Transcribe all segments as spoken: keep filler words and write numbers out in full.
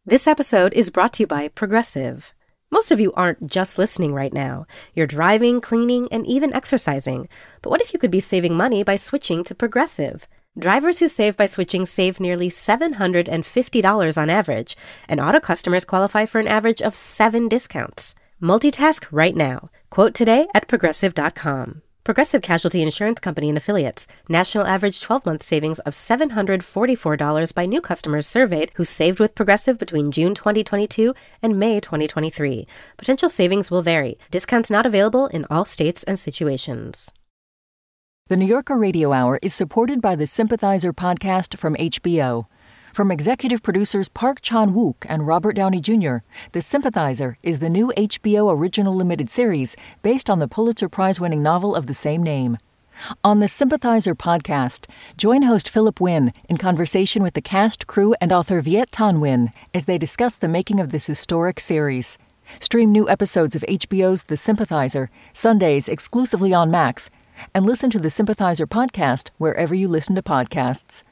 This episode is brought to you by Progressive. Most of you aren't just listening right now. You're driving, cleaning, and even exercising. But what if you could be saving money by switching to Progressive? Drivers who save by switching save nearly seven hundred fifty dollars on average, and auto customers qualify for an average of seven discounts. Multitask right now. Quote today at progressive dot com. Progressive Casualty Insurance Company and Affiliates. National average twelve-month savings of seven hundred forty-four dollars by new customers surveyed who saved with Progressive between June twenty twenty-two and May twenty twenty-three. Potential savings will vary. Discounts not available in all states and situations. The New Yorker Radio Hour is supported by the Sympathizer podcast from H B O. From executive producers Park Chan-wook and Robert Downey Junior, The Sympathizer is the new H B O original limited series based on the Pulitzer Prize-winning novel of the same name. On the Sympathizer podcast, join host Philip Wynn in conversation with the cast, crew, and author Viet Thanh Nguyen as they discuss the making of this historic series. Stream new episodes of H B O's The Sympathizer, Sundays exclusively on Max, and listen to the Sympathizer podcast wherever you listen to podcasts.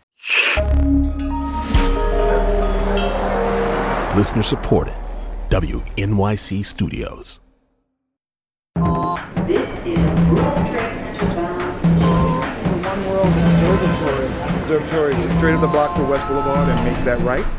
Listener supported. W N Y C Studios. This is World Trade Center. One World Observatory. Observatory straight up the block to West Boulevard and make that right.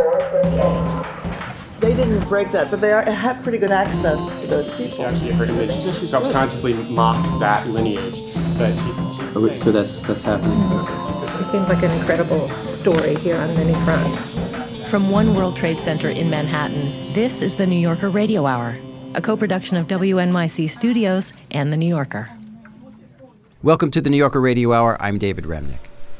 They didn't break that, but they are, have pretty good access to those people. Actually, her image subconsciously mocks that lineage, but she's, she's oh, so that's that's happening. It seems like an incredible story here on many fronts. From One World Trade Center in Manhattan, this is the New Yorker Radio Hour, a co-production of W N Y C Studios and The New Yorker. Welcome to the New Yorker Radio Hour. I'm David Remnick.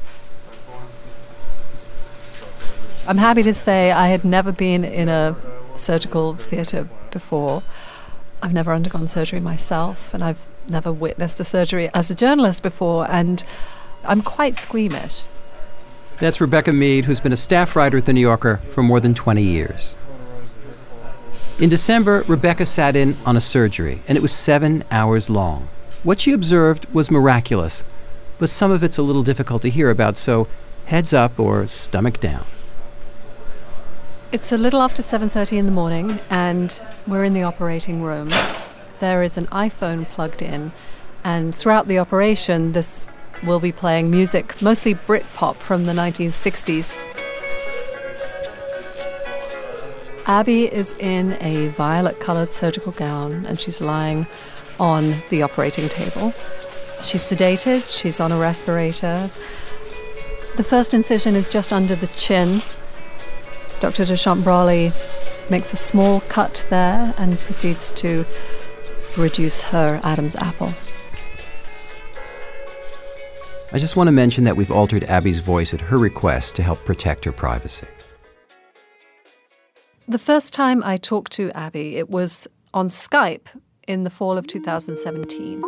I'm happy to say I had never been in a surgical theatre before. I've never undergone surgery myself, and I've never witnessed a surgery as a journalist before, and I'm quite squeamish. That's Rebecca Mead, who's been a staff writer at The New Yorker for more than twenty years. In December, Rebecca sat in on a surgery, and it was seven hours long. What she observed was miraculous, but some of it's a little difficult to hear about, so heads up or stomach down. It's a little after seven thirty in the morning, and we're in the operating room. There is an iPhone plugged in, and throughout the operation, this will be playing music, mostly Britpop from the nineteen sixties. Abby is in a violet-colored surgical gown, and she's lying on the operating table. She's sedated, she's on a respirator. The first incision is just under the chin. Doctor Dushyant Brawley makes a small cut there and proceeds to reduce her Adam's apple. I just want to mention that we've altered Abby's voice at her request to help protect her privacy. The first time I talked to Abby, it was on Skype in the fall of two thousand seventeen.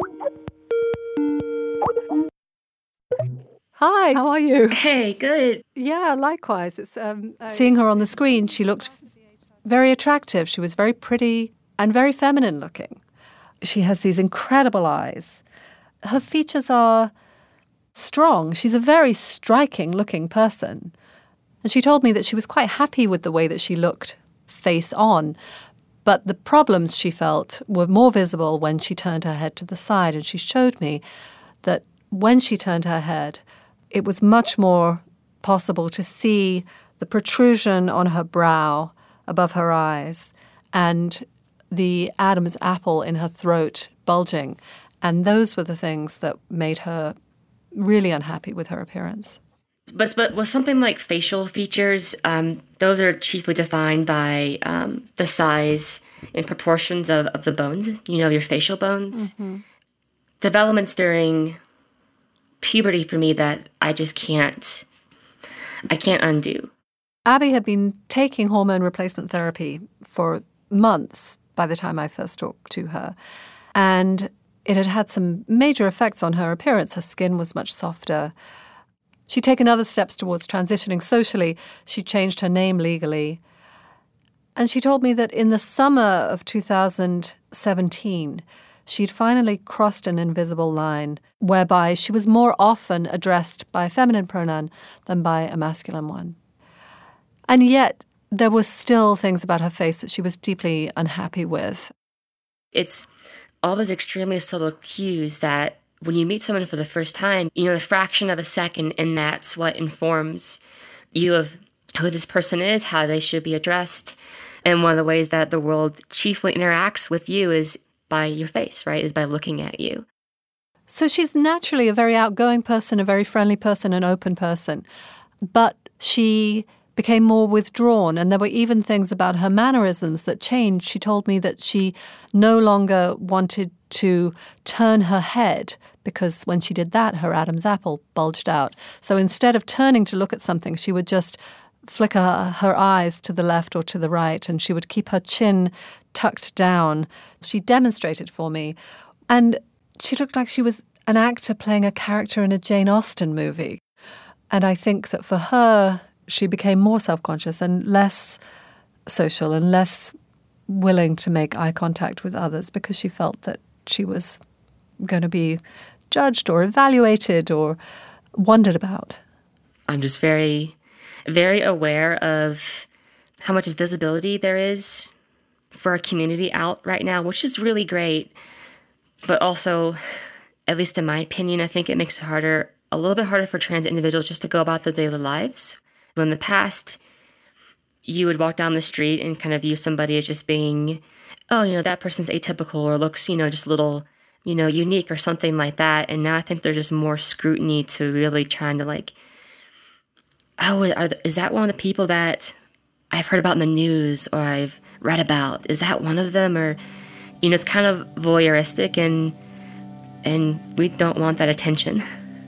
Hi, how are you? Hey, good. Yeah, likewise. It's um, uh, seeing her on the screen, she looked very attractive. She was very pretty and very feminine looking. She has these incredible eyes. Her features are strong. She's a very striking-looking person. And she told me that she was quite happy with the way that she looked face on, but the problems she felt were more visible when she turned her head to the side. And she showed me that when she turned her head, it was much more possible to see the protrusion on her brow above her eyes and the Adam's apple in her throat bulging. And those were the things that made her really unhappy with her appearance. But, but with something like facial features, um, those are chiefly defined by um, the size and proportions of, of the bones, you know, your facial bones. Mm-hmm. Developments during puberty for me that I just can't, I can't undo. Abby had been taking hormone replacement therapy for months by the time I first talked to her. And it had had some major effects on her appearance. Her skin was much softer. She'd taken other steps towards transitioning socially. She changed her name legally. And she told me that in the summer of two thousand seventeen, she'd finally crossed an invisible line whereby she was more often addressed by a feminine pronoun than by a masculine one. And yet, there were still things about her face that she was deeply unhappy with. It's all those extremely subtle cues that when you meet someone for the first time, you know, the fraction of a second, and that's what informs you of who this person is, how they should be addressed. And one of the ways that the world chiefly interacts with you is by your face, right, is by looking at you. So she's naturally a very outgoing person, a very friendly person, an open person. But she became more withdrawn, and there were even things about her mannerisms that changed. She told me that she no longer wanted to turn her head, because when she did that, her Adam's apple bulged out. So instead of turning to look at something, she would just flicker her eyes to the left or to the right, and she would keep her chin tucked down. She demonstrated for me, and she looked like she was an actor playing a character in a Jane Austen movie. And I think that for her, she became more self-conscious and less social and less willing to make eye contact with others because she felt that she was going to be judged or evaluated or wondered about. I'm just very, very aware of how much visibility there is for our community out right now, which is really great. But also, at least in my opinion, I think it makes it harder, a little bit harder for trans individuals just to go about their daily lives. In the past, you would walk down the street and kind of view somebody as just being, oh, you know, that person's atypical or looks, you know, just a little, you know, unique or something like that. And now I think there's just more scrutiny to really trying to like, oh, are, is that one of the people that I've heard about in the news or I've read about? Is that one of them? Or, you know, it's kind of voyeuristic, and and we don't want that attention.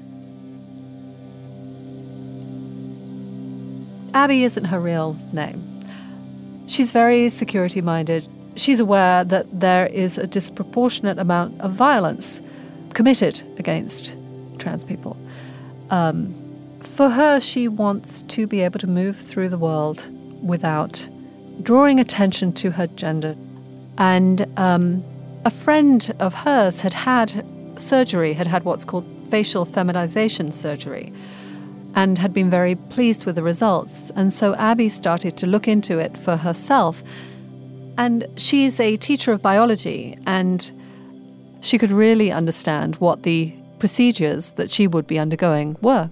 Abby isn't her real name. She's very security-minded. She's aware that there is a disproportionate amount of violence committed against trans people. Um, for her, she wants to be able to move through the world without drawing attention to her gender. And um, a friend of hers had had surgery, had had what's called facial feminization surgery, and had been very pleased with the results. And so Abby started to look into it for herself. And she's a teacher of biology, and she could really understand what the procedures that she would be undergoing were.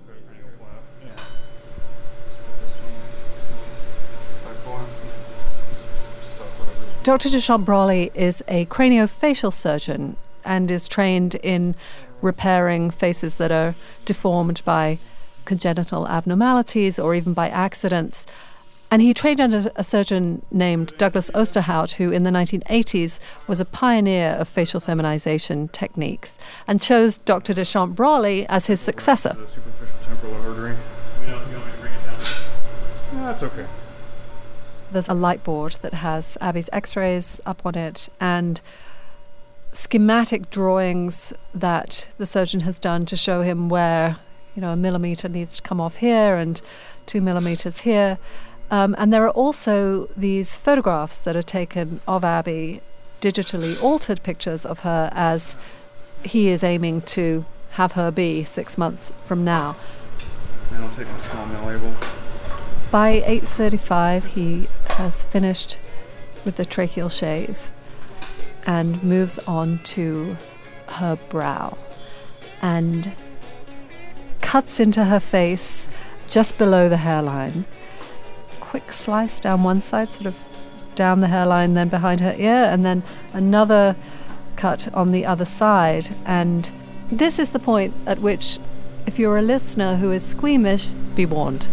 Doctor Dechant Brawley is a craniofacial surgeon and is trained in repairing faces that are deformed by congenital abnormalities or even by accidents. And he trained under a surgeon named Douglas Osterhout, who in the nineteen eighties was a pioneer of facial feminization techniques, and chose Doctor Dechant Brawley as his successor. The superficial temporal artery. You know, you want me to bring it down? No, that's okay. There's a light board that has Abby's x-rays up on it and schematic drawings that the surgeon has done to show him where, you know, a millimeter needs to come off here and two millimeters here. Um, and there are also these photographs that are taken of Abby, digitally altered pictures of her as he is aiming to have her be six months from now. And I'll take my small mill label. By eight thirty-five, he has finished with the tracheal shave and moves on to her brow and cuts into her face just below the hairline. Quick slice down one side, sort of down the hairline, then behind her ear, and then another cut on the other side. And this is the point at which, if you're a listener who is squeamish, be warned.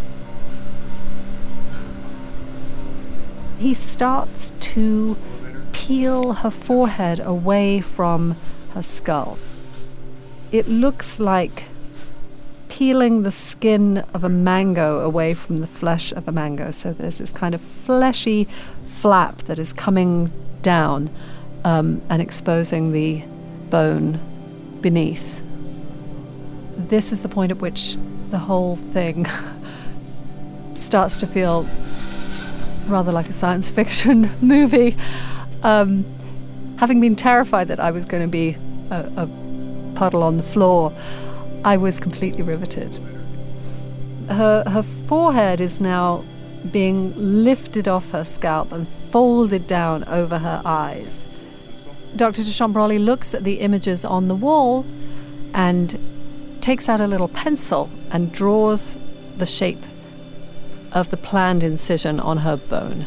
He starts to peel her forehead away from her skull. It looks like peeling the skin of a mango away from the flesh of a mango. So there's this kind of fleshy flap that is coming down um, and exposing the bone beneath. This is the point at which the whole thing starts to feel rather like a science fiction movie. Um, having been terrified that I was going to be a, a puddle on the floor, I was completely riveted. Her her forehead is now being lifted off her scalp and folded down over her eyes. Doctor de Chambroli looks at the images on the wall and takes out a little pencil and draws the shape of the planned incision on her bone.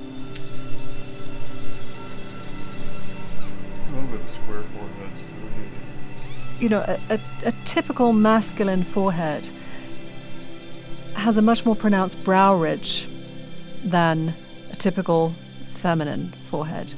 A little bit of square foreheads. You know, a, a, a typical masculine forehead has a much more pronounced brow ridge than a typical feminine forehead.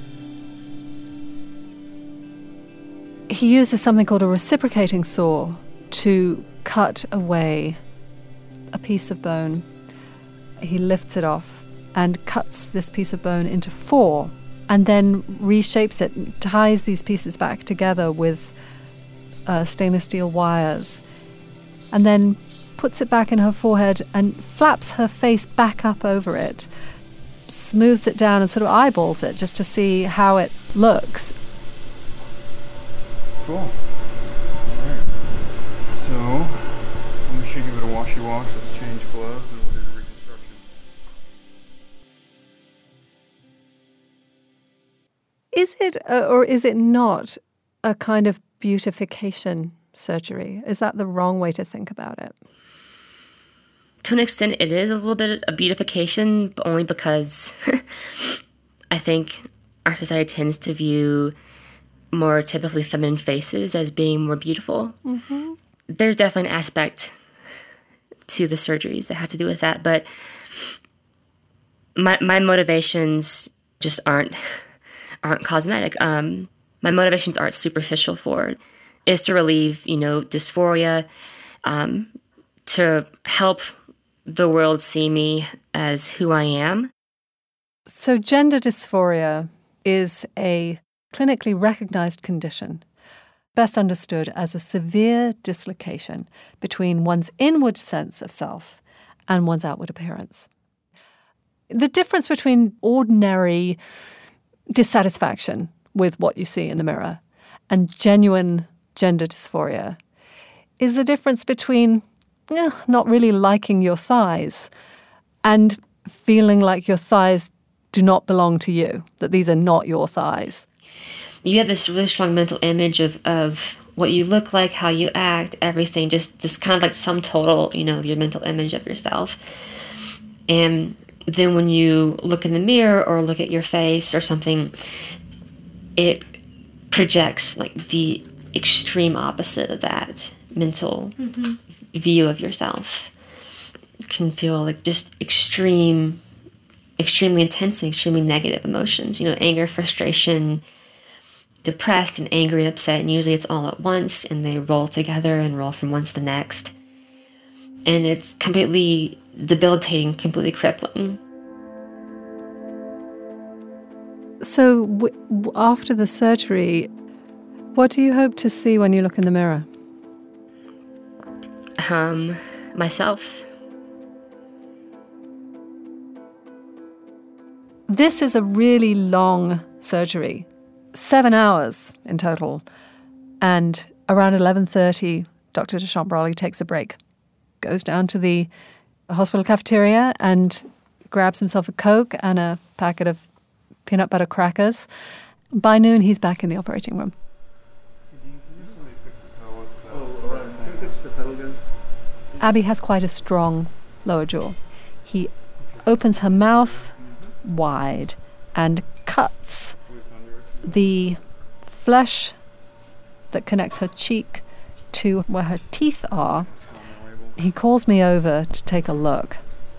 He uses something called a reciprocating saw to cut away a piece of bone. He lifts it off and cuts this piece of bone into four and then reshapes it and ties these pieces back together with uh, stainless steel wires and then puts it back in her forehead and flaps her face back up over it, smooths it down and sort of eyeballs it just to see how it looks. Cool. All right. So, we should give it a washy wash. Let's change gloves and we'll do the reconstruction. Is it, uh, or is it not, a kind of beautification surgery? Is that the wrong way to think about it? To an extent, it is a little bit of beautification, but only because I think our society tends to view more typically feminine faces as being more beautiful. Mm-hmm. There's definitely an aspect to the surgeries that have to do with that, but my my motivations just aren't aren't cosmetic. Um, my motivations aren't superficial for it. It's to relieve, you know, dysphoria, um, to help the world see me as who I am. So gender dysphoria is a clinically recognized condition, best understood as a severe dislocation between one's inward sense of self and one's outward appearance. The difference between ordinary dissatisfaction with what you see in the mirror and genuine gender dysphoria is the difference between eh, not really liking your thighs and feeling like your thighs do not belong to you, that these are not your thighs. You have this really strong mental image of, of what you look like, how you act, everything, just this kind of like sum total, you know, of your mental image of yourself. And then when you look in the mirror or look at your face or something, it projects like the extreme opposite of that mental mm-hmm. view of yourself. You can feel like just extreme, extremely intense and extremely negative emotions, you know, anger, frustration, depressed and angry and upset, and usually it's all at once and they roll together and roll from one to the next. And it's completely debilitating, completely crippling. So w- w- after the surgery, what do you hope to see when you look in the mirror? Um, myself. This is a really long surgery. Seven hours in total. And around eleven thirty, Doctor de Chambroli takes a break, goes down to the hospital cafeteria and grabs himself a Coke and a packet of peanut butter crackers. By noon, he's back in the operating room. Abby has quite a strong lower jaw. He opens her mouth wide and cuts the flesh that connects her cheek to where her teeth are. He calls me over to take a look.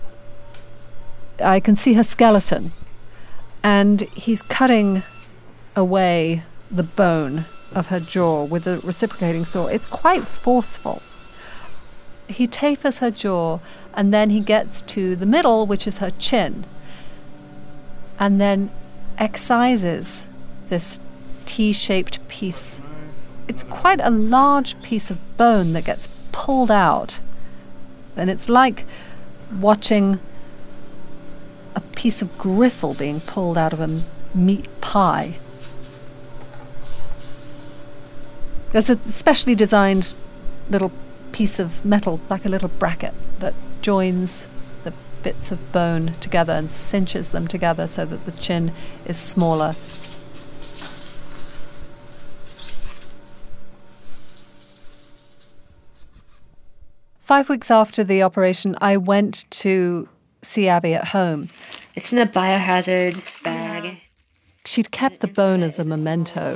I can see her skeleton, and he's cutting away the bone of her jaw with a reciprocating saw. It's quite forceful. He tapers her jaw, and then he gets to the middle, which is her chin, and then excises this T-shaped piece. It's quite a large piece of bone that gets pulled out. And it's like watching a piece of gristle being pulled out of a meat pie. There's a specially designed little piece of metal, like a little bracket, that joins the bits of bone together and cinches them together so that the chin is smaller. Five weeks after the operation, I went to see Abby at home. It's in a biohazard bag. Yeah. She'd kept the bone as a memento.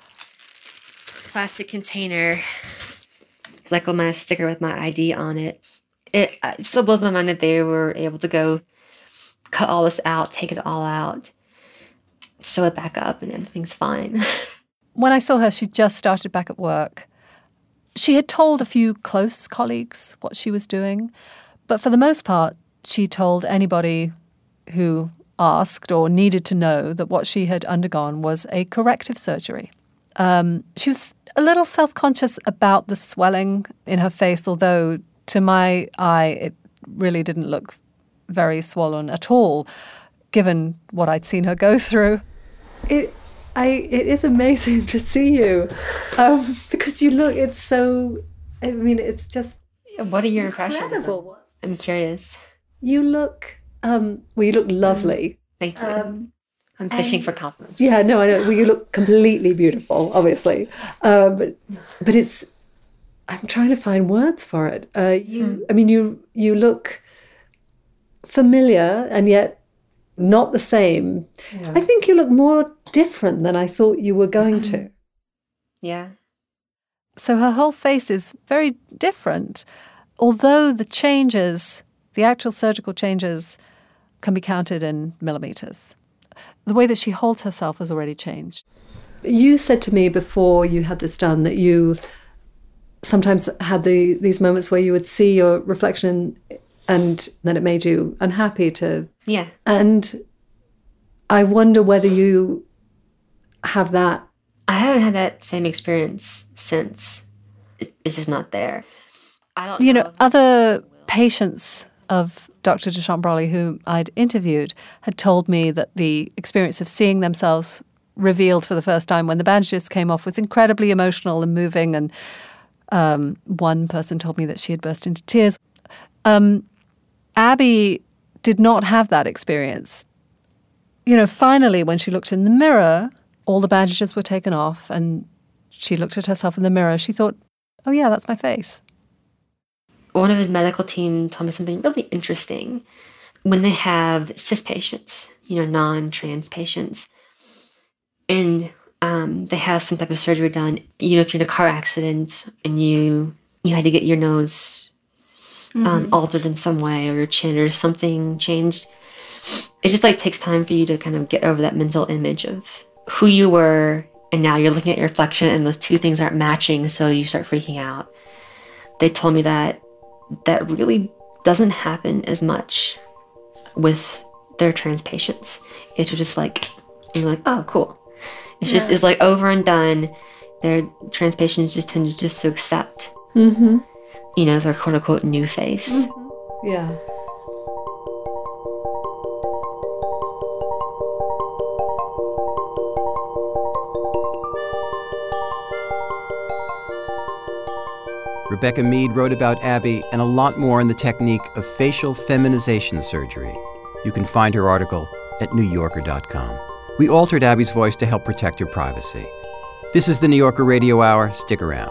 Plastic container. It's like a little sticker with my I D on it. It, it still blows my mind that they were able to go cut all this out, take it all out, sew it back up, and everything's fine. When I saw her, she just started back at work. She had told a few close colleagues what she was doing, but for the most part, she told anybody who asked or needed to know that what she had undergone was a corrective surgery. Um, she was a little self-conscious about the swelling in her face, although to my eye, it really didn't look very swollen at all, given what I'd seen her go through. It, I, it is amazing to see you, um, because you look, it's so, I mean, it's just What are your impressions? incredible. I'm curious. You look, um, well, you look lovely. Thank you. Um, I'm fishing for compliments. Yeah, no, I know. Well, you look completely beautiful, obviously. Uh, but, but it's, I'm trying to find words for it. Uh, you, mm. I mean, you you look familiar and yet not the same. Yeah. I think you look more different than I thought you were going to. Yeah. So her whole face is very different, although the changes, the actual surgical changes, can be counted in millimeters. The way that she holds herself has already changed. You said to me before you had this done that you sometimes had the these moments where you would see your reflection and then it made you unhappy to... Yeah. And I wonder whether you have that. I haven't had that same experience since. It, it's just not there. I don't You know, know other patients of Doctor Deschamps-Brolly who I'd interviewed had told me that the experience of seeing themselves revealed for the first time when the bandages came off was incredibly emotional and moving. And um, one person told me that she had burst into tears. Um, Abby did not have that experience. You know, finally, when she looked in the mirror, all the bandages were taken off and she looked at herself in the mirror. She thought, oh, yeah, that's my face. One of his medical team told me something really interesting. When they have cis patients, you know, non-trans patients, and um, they have some type of surgery done, you know, if you're in a car accident and you you had to get your nose um, mm-hmm. altered in some way or your chin or something changed, it just like takes time for you to kind of get over that mental image of who you were, and now you're looking at your reflection and those two things aren't matching, so you start freaking out. They told me that that really doesn't happen as much with their trans patients. It's just like, you're like, oh, cool. It's yeah. just, it's like over and done. Their trans patients just tend to just to accept, mm-hmm. you know, their quote unquote new face. Mm-hmm. Yeah. Rebecca Mead wrote about Abby and a lot more on the technique of facial feminization surgery. You can find her article at new yorker dot com. We altered Abby's voice to help protect her privacy. This is the New Yorker Radio Hour. Stick around.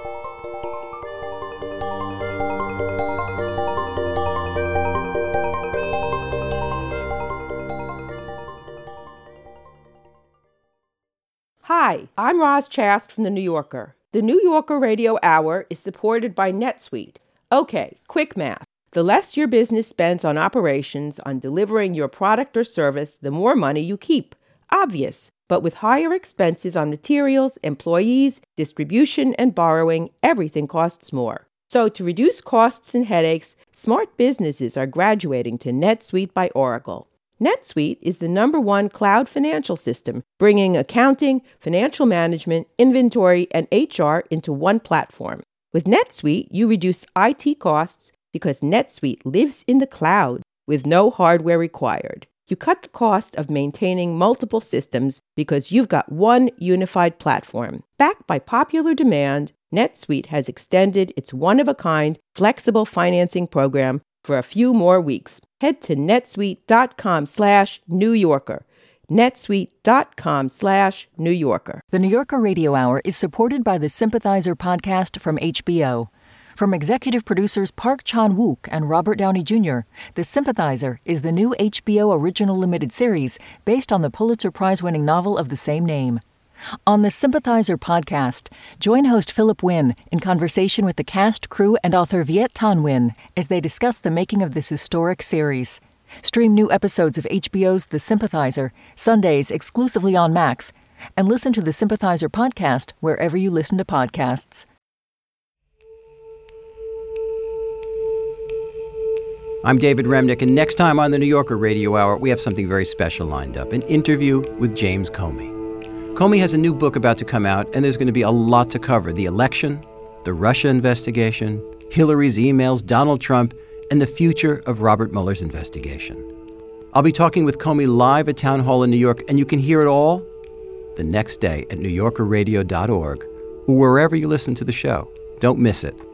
Hi, I'm Roz Chast from The New Yorker. The New Yorker Radio Hour is supported by NetSuite. Okay, quick math. The less your business spends on operations, on delivering your product or service, the more money you keep. Obvious. But with higher expenses on materials, employees, distribution, and borrowing, everything costs more. So to reduce costs and headaches, smart businesses are graduating to NetSuite by Oracle. NetSuite is the number one cloud financial system, bringing accounting, financial management, inventory, and H R into one platform. With NetSuite, you reduce I T costs because NetSuite lives in the cloud with no hardware required. You cut the cost of maintaining multiple systems because you've got one unified platform. Backed by popular demand, NetSuite has extended its one-of-a-kind flexible financing program for a few more weeks. Head to netsuite.com slash New Yorker. netsuite.com slash New Yorker. The New Yorker Radio Hour is supported by the Sympathizer podcast from H B O. From executive producers Park Chan-wook and Robert Downey Junior, The Sympathizer is the new H B O original limited series based on the Pulitzer Prize-winning novel of the same name. On the Sympathizer podcast, join host Philip Wynn in conversation with the cast, crew, and author Viet Thanh Nguyen as they discuss the making of this historic series. Stream new episodes of H B O's The Sympathizer, Sundays exclusively on Max, and listen to the Sympathizer podcast wherever you listen to podcasts. I'm David Remnick, and next time on the New Yorker Radio Hour, we have something very special lined up, an interview with James Comey. Comey has a new book about to come out, and there's going to be a lot to cover. The election, the Russia investigation, Hillary's emails, Donald Trump, and the future of Robert Mueller's investigation. I'll be talking with Comey live at Town Hall in New York, and you can hear it all the next day at new yorker radio dot org or wherever you listen to the show. Don't miss it.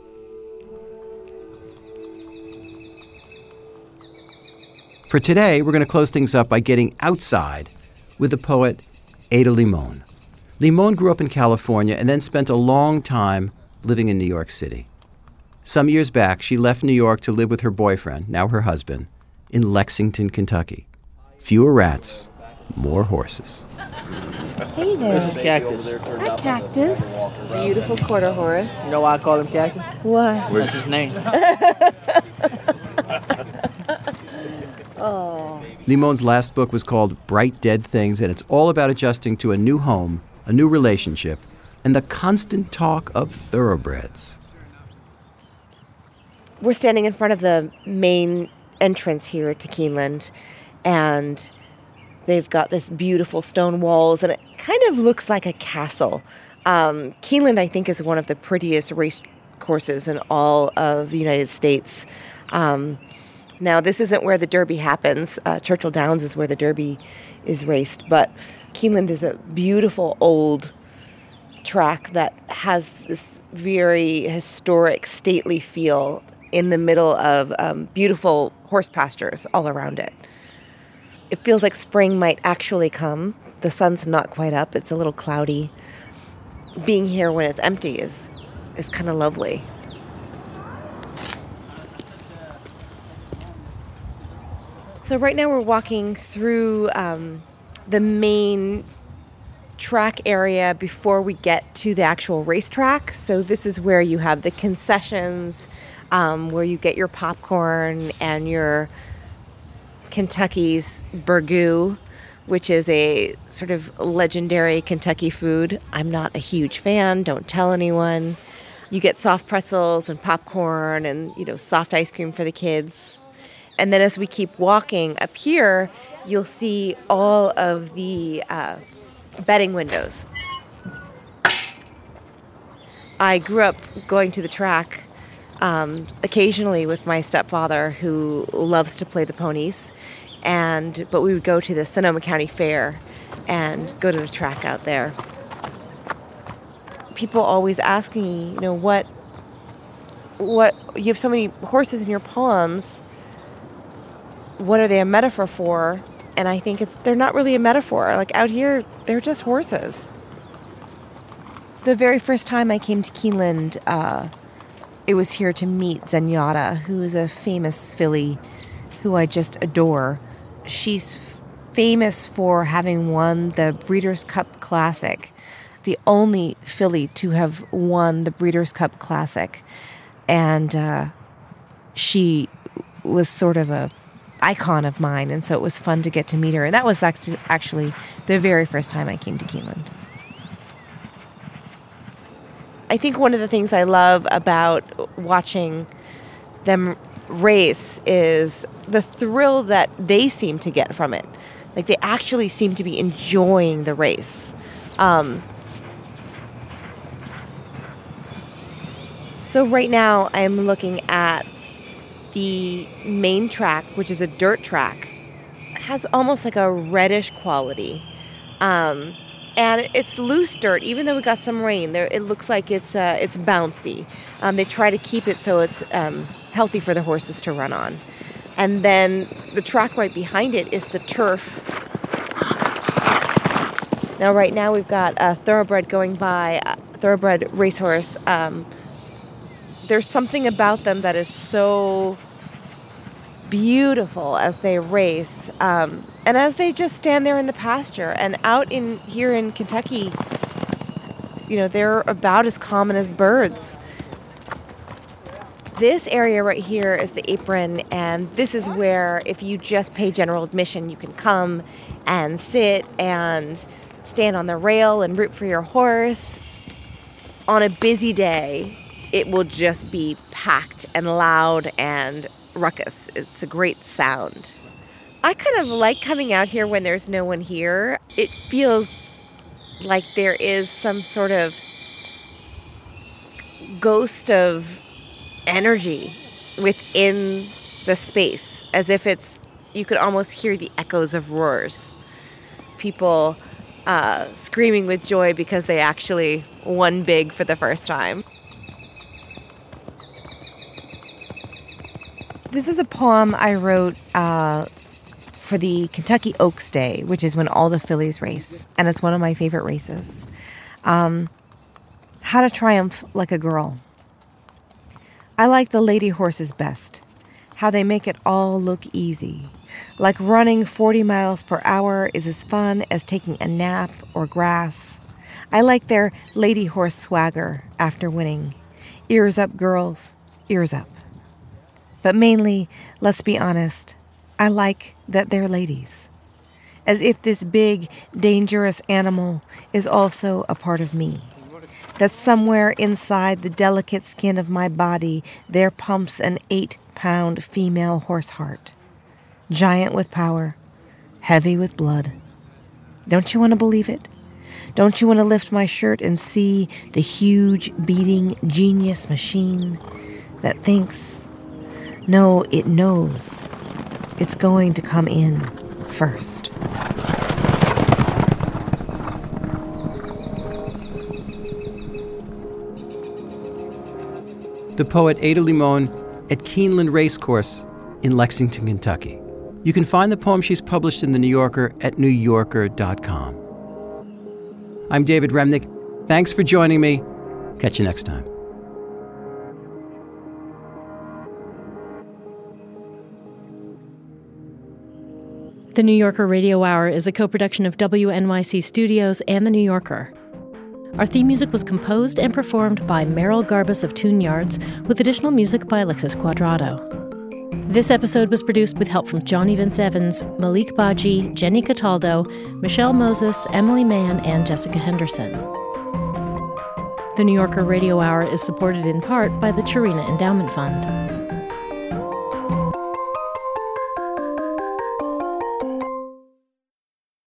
For today, we're going to close things up by getting outside with the poet Ada Limon. Limon grew up in California and then spent a long time living in New York City. Some years back, she left New York to live with her boyfriend, now her husband, in Lexington, Kentucky. Fewer rats, more horses. Hey there. This is Cactus. Hi, Cactus. Beautiful quarter horse. You know why I call him Cactus? Why? That's his name. Oh. Limon's last book was called Bright Dead Things, and it's all about adjusting to a new home, a new relationship, and the constant talk of thoroughbreds. We're standing in front of the main entrance here to Keeneland, and they've got this beautiful stone walls, and it kind of looks like a castle. Um, Keeneland, I think, is one of the prettiest race courses in all of the United States. Um, now, this isn't where the Derby happens. Uh, Churchill Downs is where the Derby is raced, but Keeneland is a beautiful old track that has this very historic, stately feel in the middle of um, beautiful horse pastures all around it. It feels like spring might actually come. The sun's not quite up. It's a little cloudy. Being here when it's empty is is kind of lovely. So right now we're walking through um, the main track area before we get to the actual racetrack. So this is where you have the concessions, um, where you get your popcorn and your Kentucky's burgoo, which is a sort of legendary Kentucky food. I'm not a huge fan. Don't tell anyone. You get soft pretzels and popcorn and, you know, soft ice cream for the kids. And then as we keep walking up here, you'll see all of the uh, betting windows. I grew up going to the track um, occasionally with my stepfather, who loves to play the ponies. And but we would go to the Sonoma County Fair and go to the track out there. People always ask me, you know, what, what, you have so many horses in your poems. What are they a metaphor for? And I think it's they're not really a metaphor. Like out here, they're just horses. The very first time I came to Keeneland, uh, it was here to meet Zenyatta, who is a famous filly who I just adore. She's f- famous for having won the Breeders' Cup Classic, the only filly to have won the Breeders' Cup Classic. And uh, she was sort of a icon of mine, and so it was fun to get to meet her. And that was actually the very first time I came to Keeneland. I think one of the things I love about watching them race is the thrill that they seem to get from it. Like, they actually seem to be enjoying the race. Um, so right now I'm looking at the main track, which is a dirt track. It has almost like a reddish quality. Um, and it's loose dirt, even though we got some rain. There, it looks like it's uh, it's bouncy. Um, they try to keep it so it's um, healthy for the horses to run on. And then the track right behind it is the turf. Now, right now we've got a thoroughbred going by, a thoroughbred racehorse. Um, there's something about them that is so beautiful as they race, um, and as they just stand there in the pasture. And out in here in Kentucky, you know, they're about as common as birds. This area right here is the apron, and this is where, if you just pay general admission, you can come and sit and stand on the rail and root for your horse. On a busy day, it will just be packed and loud and ruckus. It's a great sound. I kind of like coming out here when there's no one here. It feels like there is some sort of ghost of energy within the space, as if it's, you could almost hear the echoes of roars. People uh, screaming with joy because they actually won big for the first time. This is a poem I wrote uh, for the Kentucky Oaks Day, which is when all the fillies race, and it's one of my favorite races. Um, how to triumph like a girl. I like the lady horses best, how they make it all look easy. Like running forty miles per hour is as fun as taking a nap or grass. I like their lady horse swagger after winning. Ears up, girls, ears up. But mainly, let's be honest, I like that they're ladies. As if this big, dangerous animal is also a part of me. That somewhere inside the delicate skin of my body there pumps an eight-pound female horse heart. Giant with power, heavy with blood. Don't you want to believe it? Don't you want to lift my shirt and see the huge, beating genius machine that thinks, no, it knows, it's going to come in first. The poet Ada Limon at Keeneland Racecourse in Lexington, Kentucky. You can find the poem she's published in The New Yorker at new yorker dot com. I'm David Remnick. Thanks for joining me. Catch you next time. The New Yorker Radio Hour is a co-production of W N Y C Studios and The New Yorker. Our theme music was composed and performed by Merrill Garbus of Tune Yards, with additional music by Alexis Quadrado. This episode was produced with help from Johnny Vince Evans, Malik Baji, Jenny Cataldo, Michelle Moses, Emily Mann, and Jessica Henderson. The New Yorker Radio Hour is supported in part by the Chirina Endowment Fund.